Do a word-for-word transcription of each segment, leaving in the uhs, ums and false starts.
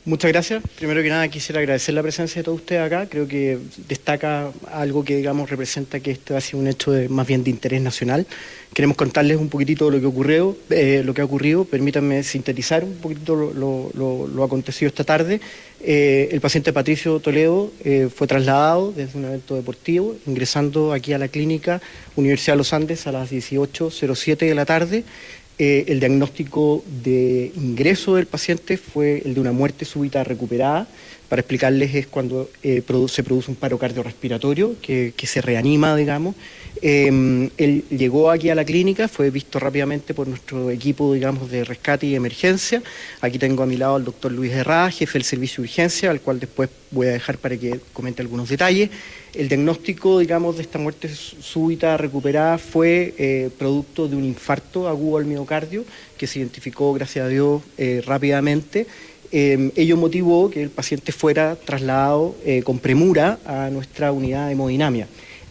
Muchas gracias. Primero que nada quisiera agradecer la presencia de todos ustedes acá. Creo que destaca algo que, digamos, representa que este ha sido un hecho de, más bien de interés nacional. Queremos contarles un poquitito lo que ocurrió, eh, lo que ha ocurrido. Permítanme sintetizar un poquitito lo, lo, lo, lo acontecido esta tarde. Eh, el paciente Patricio Toledo eh, fue trasladado desde un evento deportivo, ingresando aquí a la clínica Universidad de los Andes a las dieciocho cero siete de la tarde. Eh, el diagnóstico de ingreso del paciente fue el de una muerte súbita recuperada. Para explicarles, es cuando eh, produ se produce un paro cardiorrespiratorio que, que se reanima, digamos. Eh, él llegó aquí a la clínica, fue visto rápidamente por nuestro equipo, digamos, de rescate y emergencia. Aquí tengo a mi lado al doctor Luis Herrada, jefe del servicio de urgencia, al cual después voy a dejar para que comente algunos detalles. El diagnóstico, digamos, de esta muerte súbita recuperada fue eh, producto de un infarto agudo al miocardio que se identificó, gracias a Dios, eh, rápidamente. Eh, ello motivó que el paciente fuera trasladado eh, con premura a nuestra unidad de hemodinamia.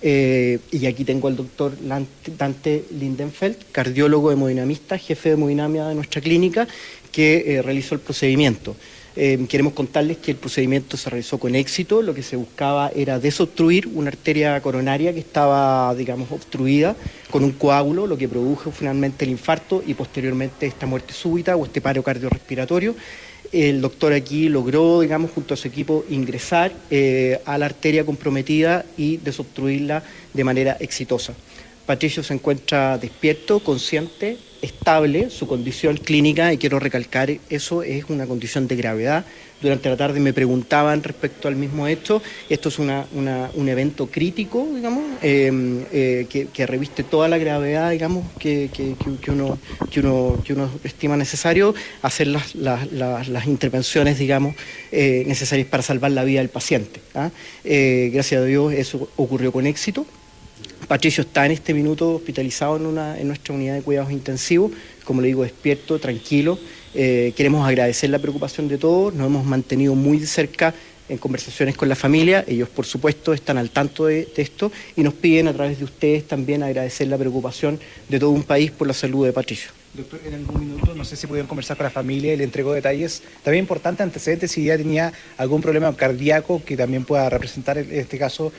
Eh, y aquí tengo al doctor Dante Lindenfeld, cardiólogo hemodinamista, jefe de hemodinamia de nuestra clínica, que eh, realizó el procedimiento. Eh, queremos contarles que el procedimiento se realizó con éxito. Lo que se buscaba era desobstruir una arteria coronaria que estaba, digamos, obstruida con un coágulo, lo que produjo finalmente el infarto y posteriormente esta muerte súbita o este paro cardiorrespiratorio. El doctor aquí logró, digamos, junto a su equipo, ingresar eh, a la arteria comprometida y desobstruirla de manera exitosa. Patricio se encuentra despierto, consciente, estable. Su condición clínica, y quiero recalcar eso, es una condición de gravedad. Durante la tarde me preguntaban respecto al mismo hecho. Esto es una, una, un evento crítico, digamos, eh, eh, que, que reviste toda la gravedad, digamos, que, que, que, uno, que, uno, que uno estima necesario hacer las, las, las, las intervenciones, digamos, eh, necesarias para salvar la vida del paciente. ¿ah? Eh, gracias a Dios eso ocurrió con éxito. Patricio está en este minuto hospitalizado en, una, en nuestra unidad de cuidados intensivos, como le digo, despierto, tranquilo. Eh, queremos agradecer la preocupación de todos, nos hemos mantenido muy de cerca en conversaciones con la familia, ellos por supuesto están al tanto de, de esto y nos piden a través de ustedes también agradecer la preocupación de todo un país por la salud de Patricio. Doctor, en algún minuto, no sé si pudieron conversar con la familia y le entregó detalles, también importante antecedentes, si ya tenía algún problema cardíaco que también pueda representar en este caso.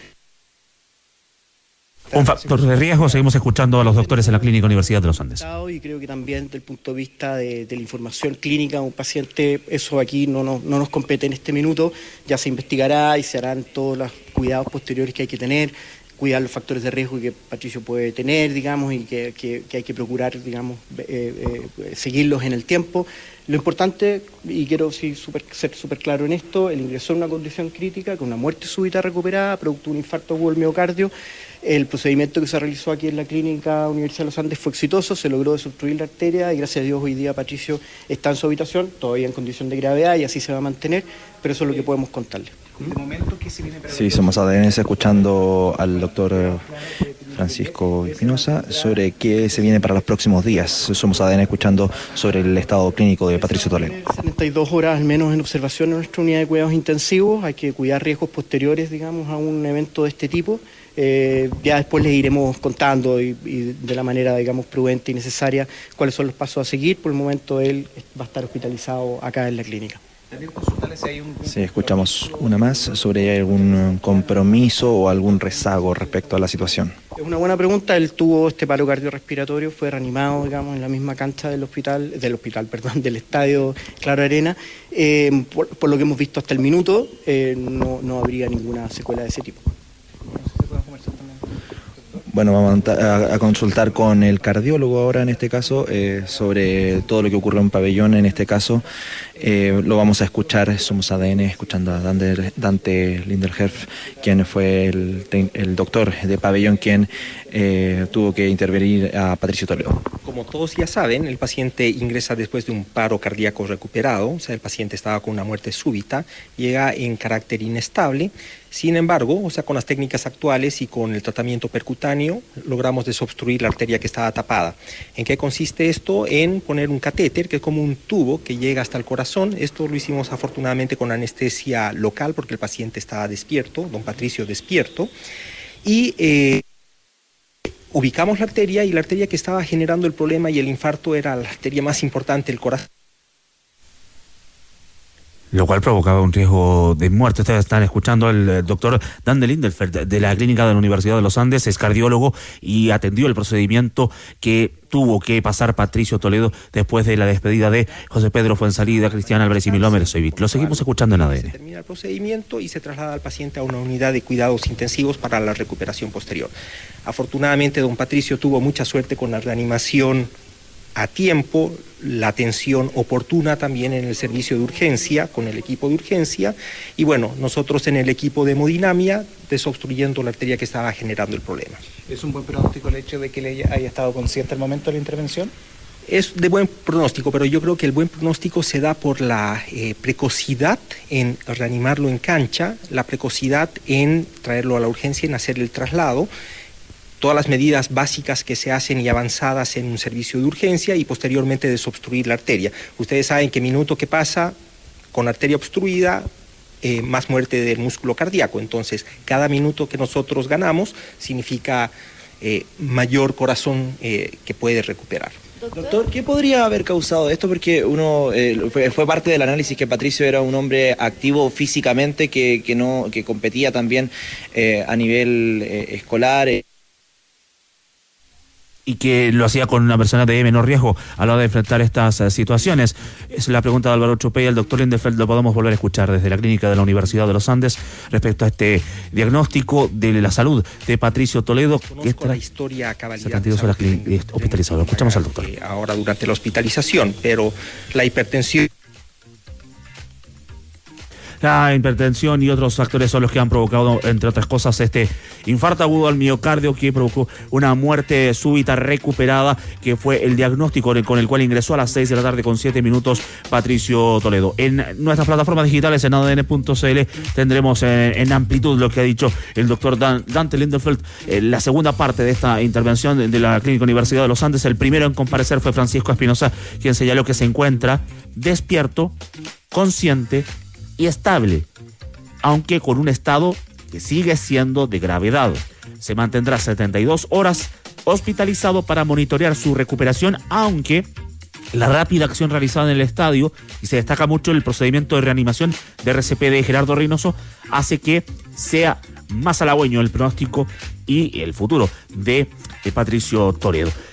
Un factor de riesgo. Seguimos escuchando a los doctores en la Clínica Universidad de los Andes. Y creo que también desde el punto de vista de, de la información clínica, un paciente, eso aquí no, no, no nos compete en este minuto, ya se investigará y se harán todos los cuidados posteriores que hay que tener, cuidar los factores de riesgo que Patricio puede tener, digamos, y que, que, que hay que procurar, digamos, eh, eh, seguirlos en el tiempo. Lo importante, y quiero sí, super, ser súper claro en esto, el ingresó en una condición crítica, con una muerte súbita recuperada, producto de un infarto agudo del miocardio. El procedimiento que se realizó aquí en la Clínica Universidad de los Andes fue exitoso, se logró desobstruir la arteria y gracias a Dios hoy día Patricio está en su habitación, todavía en condición de gravedad y así se va a mantener, pero eso es lo que podemos contarle. De momento, ¿qué se viene para Sí, somos A D N escuchando al doctor Francisco Espinosa sobre qué se viene para los próximos días. Somos A D N escuchando sobre el estado clínico de Patricio Toledo. setenta y dos horas al menos en observación en nuestra unidad de cuidados intensivos. Hay que cuidar riesgos posteriores, digamos, a un evento de este tipo. Eh, ya después les iremos contando y, y de la manera, digamos, prudente y necesaria cuáles son los pasos a seguir. Por el momento él va a estar hospitalizado acá en la clínica. Sí, escuchamos una más sobre algún compromiso o algún rezago respecto a la situación. Es una buena pregunta. Él tuvo este paro cardiorrespiratorio, fue reanimado, digamos, en la misma cancha del hospital, del hospital, perdón, del estadio Claro Arena. Eh, por, por lo que hemos visto hasta el minuto, eh, no, no habría ninguna secuela de ese tipo. Bueno, vamos a, a consultar con el cardiólogo ahora en este caso eh, sobre todo lo que ocurrió en Pabellón en este caso. Eh, lo vamos a escuchar, somos A D N, escuchando a Dante, Dante Lindenherf, quien fue el, el doctor de Pabellón, quien eh, tuvo que intervenir a Patricio Toledo. Como todos ya saben, el paciente ingresa después de un paro cardíaco recuperado, o sea, el paciente estaba con una muerte súbita, llega en carácter inestable. Sin embargo, o sea, con las técnicas actuales y con el tratamiento percutáneo, logramos desobstruir la arteria que estaba tapada. ¿En qué consiste esto? En poner un catéter, que es como un tubo que llega hasta el corazón. Esto lo hicimos afortunadamente con anestesia local, porque el paciente estaba despierto, don Patricio despierto, y eh, ubicamos la arteria, y la arteria que estaba generando el problema y el infarto era la arteria más importante, el corazón. Lo cual provocaba un riesgo de muerte. Ustedes están escuchando al doctor Dan de Lindenfeld de la clínica de la Universidad de los Andes, es cardiólogo y atendió el procedimiento que tuvo que pasar Patricio Toledo después de la despedida de José Pedro Fuenzalida, Cristian Álvarez y Milómer Soivit. Lo seguimos escuchando en A D N. Se termina el procedimiento y se traslada al paciente a una unidad de cuidados intensivos para la recuperación posterior. Afortunadamente, don Patricio tuvo mucha suerte con la reanimación a tiempo, la atención oportuna también en el servicio de urgencia, con el equipo de urgencia, y bueno, nosotros en el equipo de hemodinamia desobstruyendo la arteria que estaba generando el problema. ¿Es un buen pronóstico el hecho de que le haya estado consciente al momento de la intervención? Es de buen pronóstico, pero yo creo que el buen pronóstico se da por la eh, precocidad en reanimarlo en cancha, la precocidad en traerlo a la urgencia, en hacer el traslado, todas las medidas básicas que se hacen y avanzadas en un servicio de urgencia y posteriormente desobstruir la arteria. Ustedes saben que minuto que pasa con arteria obstruida, eh, más muerte del músculo cardíaco. Entonces, cada minuto que nosotros ganamos significa eh, mayor corazón eh, que puede recuperar. Doctor, ¿qué podría haber causado esto? Porque uno eh, fue, fue parte del análisis que Patricio era un hombre activo físicamente, que, que, no, que competía también eh, a nivel eh, escolar. Eh. Y que lo hacía con una persona de menor riesgo a la hora de enfrentar estas uh, situaciones. Es la pregunta de Álvaro Chupey. El doctor Lindenfeld lo podemos volver a escuchar desde la clínica de la Universidad de los Andes respecto a este diagnóstico de la salud de Patricio Toledo. Conozco la historia a cabalidad. setenta y dos horas hospitalizado. Lo escuchamos al doctor. Ahora durante la hospitalización, pero la hipertensión... La hipertensión y otros factores son los que han provocado, entre otras cosas, este infarto agudo al miocardio que provocó una muerte súbita recuperada, que fue el diagnóstico con el cual ingresó a las seis de la tarde con siete minutos Patricio Toledo. En nuestras plataformas digitales, en A D N punto C L, tendremos en, en amplitud lo que ha dicho el doctor Dan, Dante Lindenfeld. Eh, la segunda parte de esta intervención de, de la Clínica Universidad de los Andes, el primero en comparecer fue Francisco Espinosa, quien señaló que se encuentra despierto, consciente y estable, aunque con un estado que sigue siendo de gravedad. Se mantendrá setenta y dos horas hospitalizado para monitorear su recuperación, aunque la rápida acción realizada en el estadio, y se destaca mucho el procedimiento de reanimación de R C P de Gerardo Reynoso, hace que sea más halagüeño el pronóstico y el futuro de, de Patricio Toledo.